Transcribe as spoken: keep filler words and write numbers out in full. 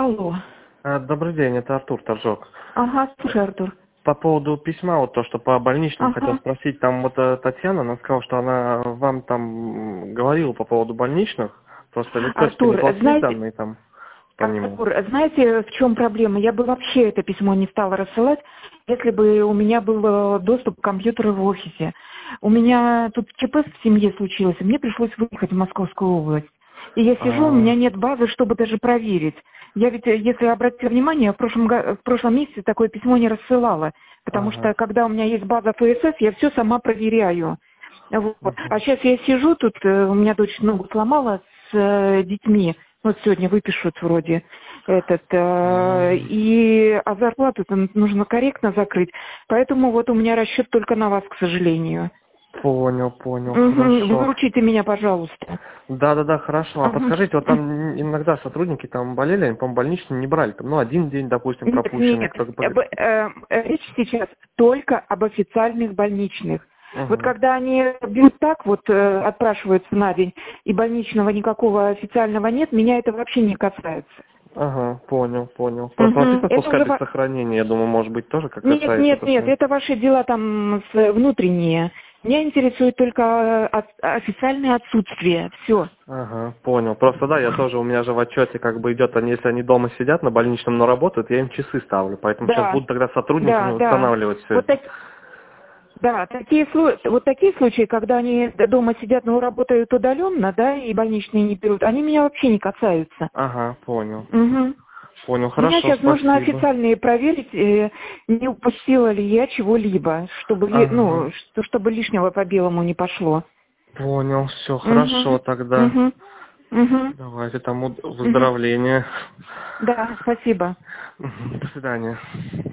Алло. А, Добрый день, это Артур Торжок. Ага, слушай, Артур. По поводу письма, вот то, что по больничным Ага. хотел спросить, там вот э, Татьяна, она сказала, что она вам там говорила по поводу больничных, просто электрончики не Артур, пошли знаете, данные там по нему. Артур, знаете, в чем проблема? Я бы вообще это письмо не стала рассылать, если бы у меня был э, доступ к компьютеру в офисе. У меня тут ЧП в семье случилось, и мне пришлось выехать в Московскую область. И я сижу, у А, меня нет базы, чтобы даже проверить. Я ведь, э, если обратите внимание, в прошлом, го- в прошлом месяце такое письмо не рассылала, потому ага. что когда у меня есть база ФСС, я все сама проверяю. Вот. Мгм. А сейчас я сижу тут, э, у меня дочь ногу сломала с э, детьми. Вот сегодня выпишут вроде этот. э, А, и, а зарплату-то нужно корректно закрыть. Поэтому вот у меня расчет только на вас, к сожалению. Понял, понял, Мгм. хорошо. Выручите меня, пожалуйста. Да-да-да, хорошо. А Мгм. подскажите, вот там иногда сотрудники там болели, они, по-моему, больничные не брали, там, ну, один день, допустим, Нет, пропущенный, нет. кто-то... Э, б- э, э, Речь сейчас только об официальных больничных. Вот Угу. когда они бьют так, вот э, отпрашиваются на день, и больничного никакого официального нет, меня это вообще не касается. Ага, понял, понял. Просто Мгм. написано, Это пускай уже без ва- сохранения, я думаю, может быть, тоже как Нет, касается нет, это нет, все. это ваши дела там с- внутренние. Меня интересует только э, от- официальное отсутствие. Все. Ага, понял. Просто да, я тоже, у меня же в отчете как бы идет, они, если они дома сидят на больничном, но работают, я им часы ставлю. Поэтому сейчас Да, буду тогда сотрудниками да, да. устанавливать все Вот это. так, да, такие, слу- вот такие случаи, когда они дома сидят, но работают удаленно, да, и больничные не берут, они меня вообще не касаются. Ага, понял. Мгм. Понял, Мне хорошо, сейчас нужно спасибо. официальные проверить, э, не упустила ли я чего-либо, чтобы, ли- Ага, ну, что- чтобы лишнего по белому не пошло. понял, все, хорошо Угу, тогда. угу, угу, Давайте там уд- угу. выздоровления. Да, спасибо. Мгм, до свидания.